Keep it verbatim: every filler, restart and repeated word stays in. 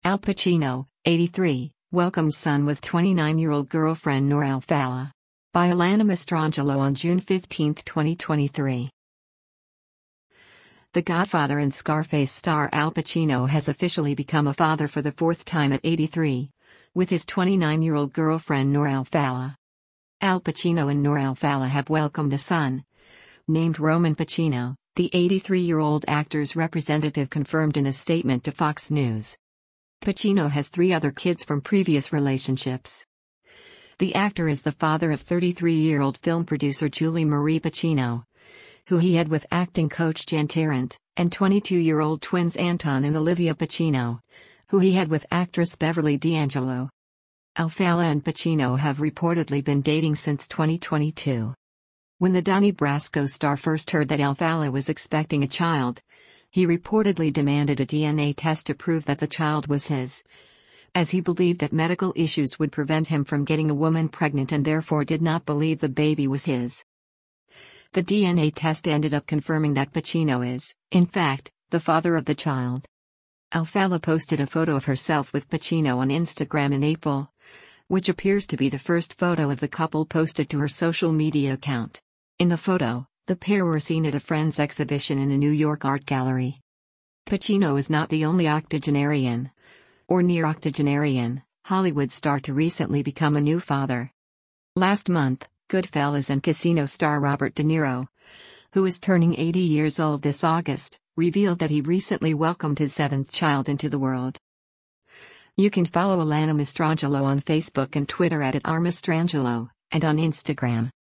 Al Pacino, eighty-three, welcomes son with twenty-nine-year-old girlfriend Noor Alfalla. By Alana Mastrangelo on June fifteenth, twenty twenty-three. The Godfather and Scarface star Al Pacino has officially become a father for the fourth time at eighty-three, with his twenty-nine-year-old girlfriend Noor Alfalla. Al Pacino and Noor Alfalla have welcomed a son, named Roman Pacino, the eighty-three-year-old actor's representative confirmed in a statement to Fox News. Pacino has three other kids from previous relationships. The actor is the father of thirty-three-year-old film producer Julie Marie Pacino, who he had with acting coach Jan Tarrant, and twenty-two-year-old twins Anton and Olivia Pacino, who he had with actress Beverly D'Angelo. Alfalla and Pacino have reportedly been dating since twenty twenty-two. When the Donnie Brasco star first heard that Alfalla was expecting a child, he reportedly demanded a D N A test to prove that the child was his, as he believed that medical issues would prevent him from getting a woman pregnant and therefore did not believe the baby was his. The D N A test ended up confirming that Pacino is, in fact, the father of the child. Alfalla posted a photo of herself with Pacino on Instagram in April, which appears to be the first photo of the couple posted to her social media account. In the photo, the pair were seen at a Friends exhibition in a New York art gallery. Pacino is not the only octogenarian, or near octogenarian, Hollywood star to recently become a new father. Last month, Goodfellas and Casino star Robert De Niro, who is turning eighty years old this August, revealed that he recently welcomed his seventh child into the world. You can follow Alana Mastrangelo on Facebook and Twitter at @rmastrangelo, and on Instagram